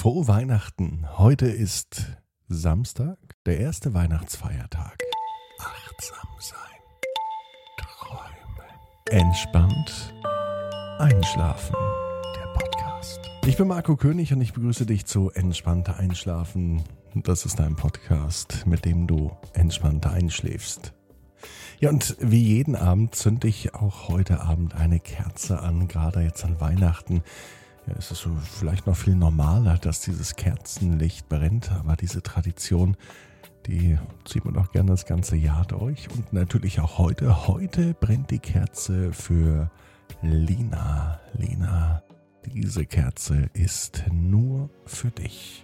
Frohe Weihnachten. Heute ist Samstag, der erste Weihnachtsfeiertag. Achtsam sein, träumen, entspannt einschlafen. Der Podcast. Ich bin Marco König und ich begrüße dich zu Entspannter Einschlafen. Das ist ein Podcast, mit dem du entspannter einschläfst. Ja, und wie jeden Abend zünde ich auch heute Abend eine Kerze an, gerade jetzt an Weihnachten. Ja, es ist so vielleicht noch viel normaler, dass dieses Kerzenlicht brennt, aber diese Tradition, die zieht man doch gerne das ganze Jahr durch. Und natürlich auch heute. Heute brennt die Kerze für Lina. Lina, diese Kerze ist nur für dich.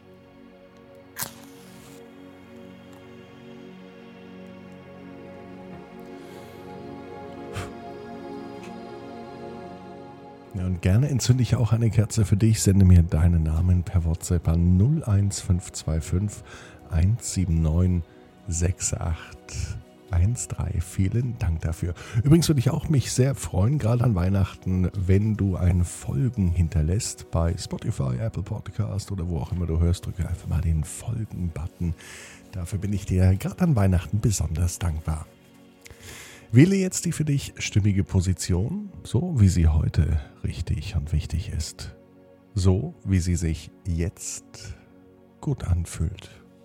Ja, und gerne entzünde ich auch eine Kerze für dich. Sende mir deinen Namen per WhatsApp an 01525 179 6813. Vielen Dank dafür. Übrigens würde ich auch mich sehr freuen, gerade an Weihnachten, wenn du ein Folgen hinterlässt bei Spotify, Apple Podcast oder wo auch immer du hörst. Drücke einfach mal den Folgen-Button. Dafür bin ich dir gerade an Weihnachten besonders dankbar. Wähle jetzt die für dich stimmige Position, so wie sie heute richtig und wichtig ist. So wie sie sich jetzt gut anfühlt.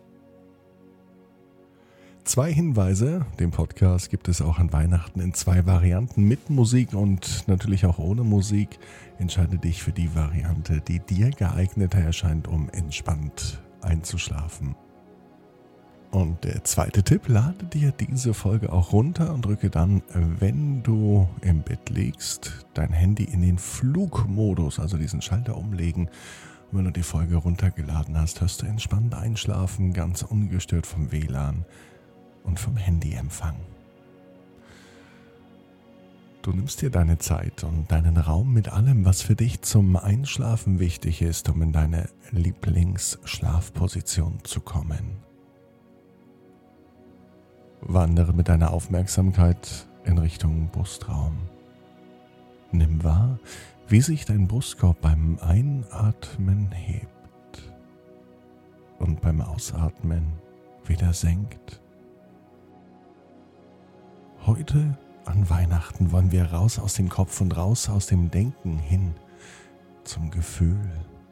2 Hinweise, den Podcast gibt es auch an Weihnachten in 2 Varianten, mit Musik und natürlich auch ohne Musik. Entscheide dich für die Variante, die dir geeigneter erscheint, um entspannt einzuschlafen. Und der zweite Tipp, lade dir diese Folge auch runter und drücke dann, wenn du im Bett liegst, dein Handy in den Flugmodus, also diesen Schalter umlegen. Und wenn du die Folge runtergeladen hast, hörst du entspannt einschlafen, ganz ungestört vom WLAN und vom Handyempfang. Du nimmst dir deine Zeit und deinen Raum mit allem, was für dich zum Einschlafen wichtig ist, um in deine Lieblingsschlafposition zu kommen. Wandere mit deiner Aufmerksamkeit in Richtung Brustraum. Nimm wahr, wie sich dein Brustkorb beim Einatmen hebt und beim Ausatmen wieder senkt. Heute an Weihnachten wollen wir raus aus dem Kopf und raus aus dem Denken hin zum Gefühl,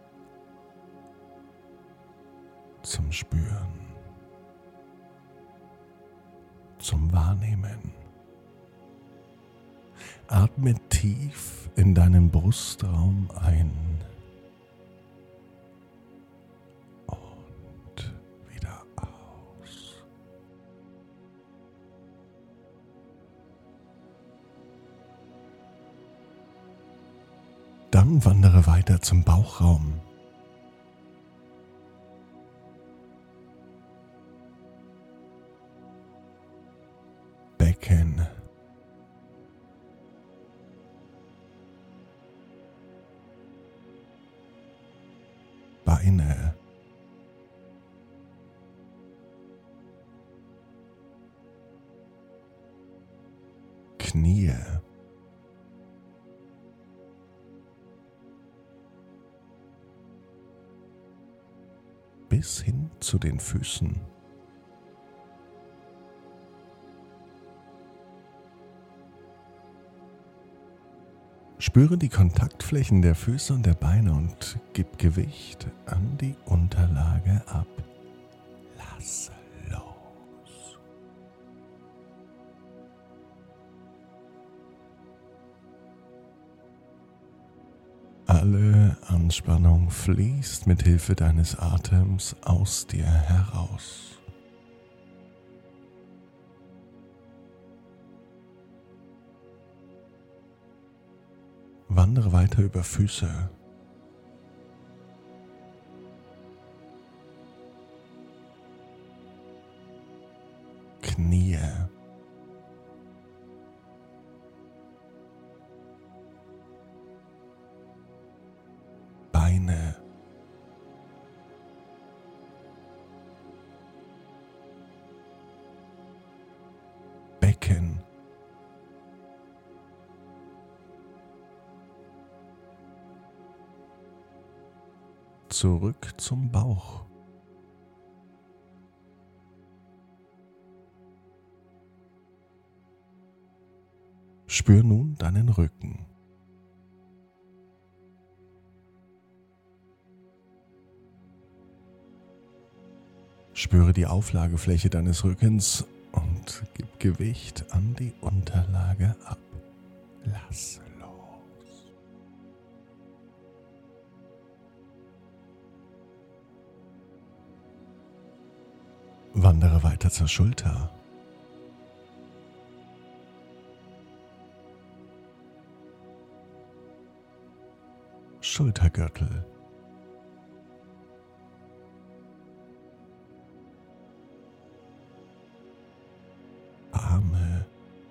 zum Spüren, zum Wahrnehmen. Atme tief in deinen Brustraum ein und wieder aus. Dann wandere weiter zum Bauchraum. Becken, Beine, Knie, bis hin zu den Füßen. Spüre die Kontaktflächen der Füße und der Beine und gib Gewicht an die Unterlage ab. Lass los. Alle Anspannung fließt mit Hilfe deines Atems aus dir heraus. Wandere weiter über Füße, Knie, Beine, Becken, zurück zum Bauch. Spür nun deinen Rücken. Spüre die Auflagefläche deines Rückens und gib Gewicht an die Unterlage ab. Lass los. Wandere weiter zur Schulter. Schultergürtel. Arme.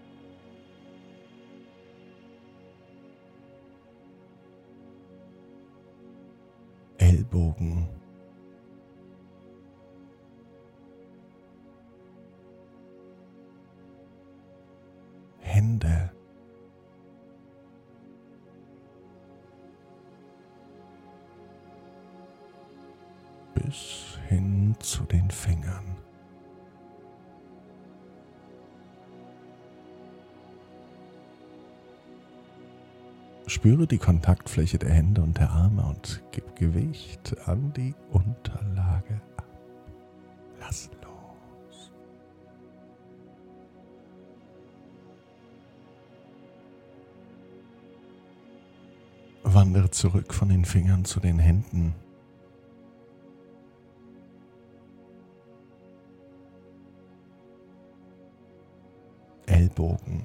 Ellbogen. Hände. Bis hin zu den Fingern. Spüre die Kontaktfläche der Hände und der Arme und gib Gewicht an die Unterlage ab. Lass los. Wandere zurück von den Fingern zu den Händen. Ellbogen.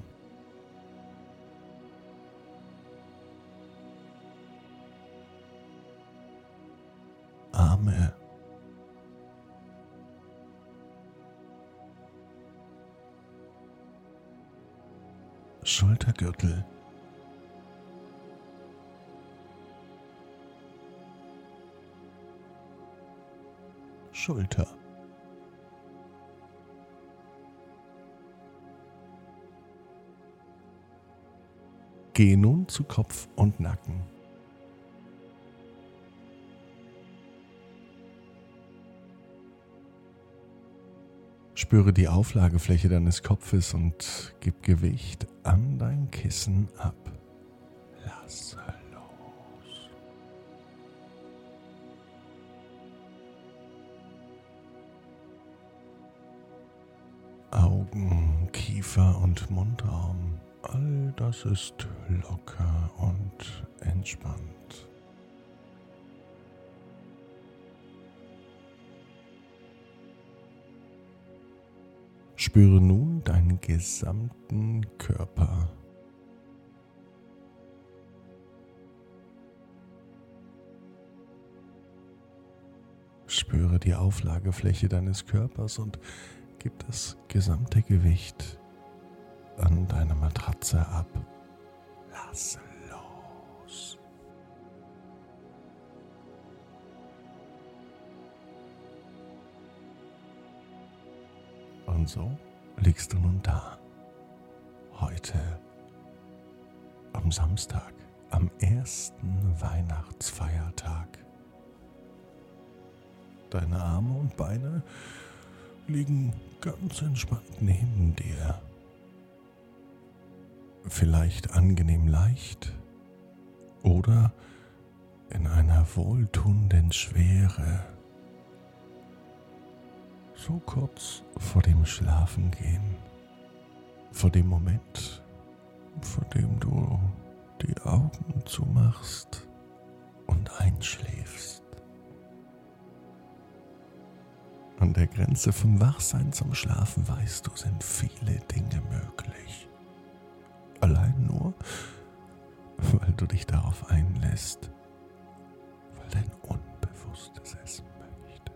Arme. Schultergürtel. Schulter. Gehe nun zu Kopf und Nacken. Spüre die Auflagefläche deines Kopfes und gib Gewicht an dein Kissen ab. Lass los. Augen, Kiefer und Mundraum, all das ist locker und entspannt. Spüre nun deinen gesamten Körper. Spüre die Auflagefläche deines Körpers und gib das gesamte Gewicht an deine Matratze ab. Lass los. Und so liegst du nun da. Heute, am Samstag, am ersten Weihnachtsfeiertag. Deine Arme und Beine liegen ganz entspannt neben dir. Vielleicht angenehm leicht oder in einer wohltuenden Schwere. So kurz vor dem Schlafengehen, vor dem Moment, vor dem du die Augen zumachst und einschläfst. An der Grenze vom Wachsein zum Schlafen, weißt du, sind viele Dinge möglich. Allein nur, weil du dich darauf einlässt, weil dein Unbewusstes es möchte.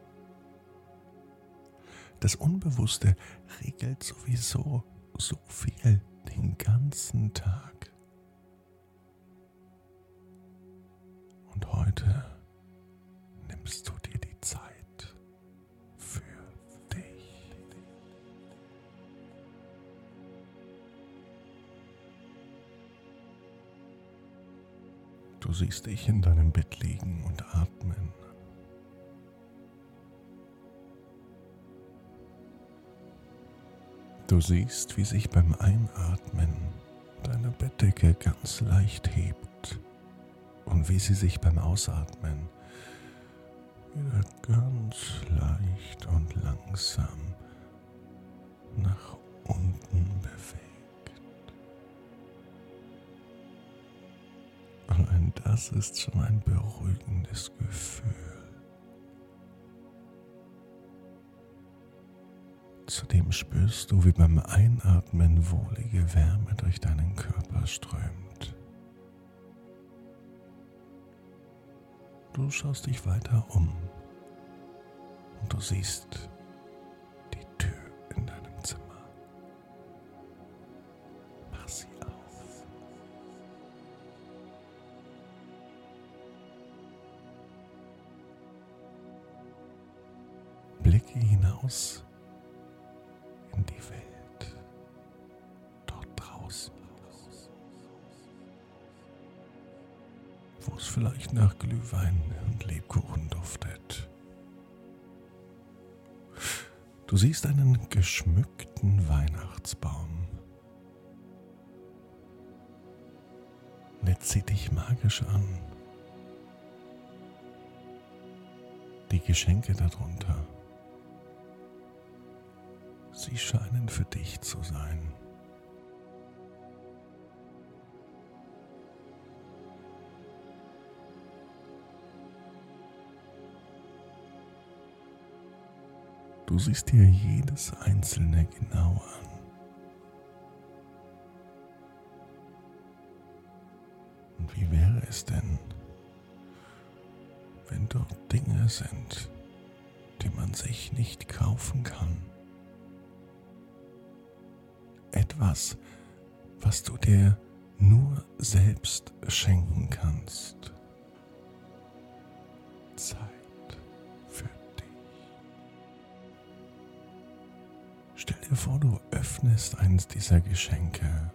Das Unbewusste regelt sowieso so viel den ganzen Tag. Und heute nimmst du dir die Zeit für dich. Du siehst dich in deinem Bett liegen und atmen. Du siehst, wie sich beim Einatmen deine Bettdecke ganz leicht hebt und wie sie sich beim Ausatmen wieder ganz leicht und langsam nach unten bewegt. Allein das ist schon ein beruhigendes Gefühl. Zudem spürst du, wie beim Einatmen wohlige Wärme durch deinen Körper strömt. Du schaust dich weiter um und du siehst die Tür in deinem Zimmer. Mach sie auf. Blicke hinaus in die Welt, dort draußen, wo es vielleicht nach Glühwein und Lebkuchen duftet. Du siehst einen geschmückten Weihnachtsbaum. Und er zieht dich magisch an. Die Geschenke darunter, sie scheinen für dich zu sein. Du siehst dir jedes einzelne genau an. Und wie wäre es denn, wenn dort Dinge sind, die man sich nicht kaufen kann? Etwas, was du dir nur selbst schenken kannst. Zeit für dich. Stell dir vor, du öffnest eines dieser Geschenke.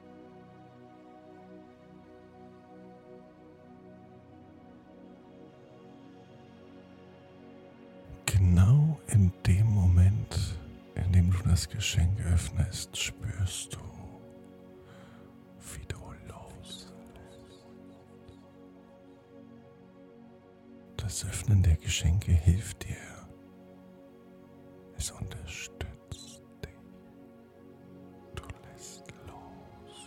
Genau in dem Moment, in dem du das Geschenk öffnest, spürst du, wie du loslässt. Das Öffnen der Geschenke hilft dir. Es unterstützt dich. Du lässt los.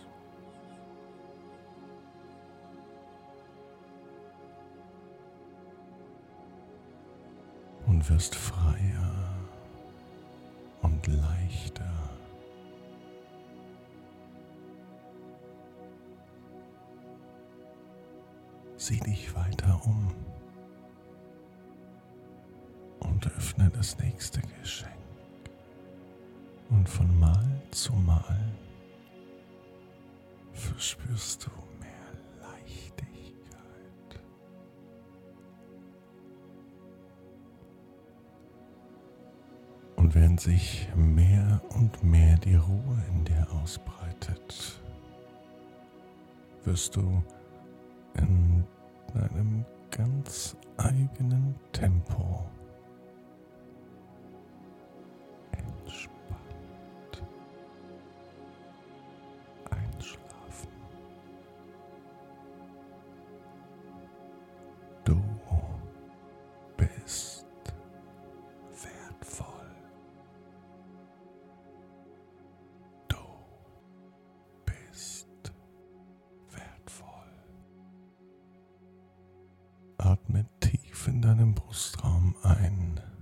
Und wirst freier und leichter. Sieh dich weiter um und öffne das nächste Geschenk. Und von Mal zu Mal verspürst du mehr Leichtigkeit. Und während sich mehr und mehr die Ruhe in dir ausbreitet, wirst du in deinem ganz eigenen Tempo entspannt einschlafen. Du bist wertvoll. Du bist wertvoll. Atme tief in deinem Brustraum ein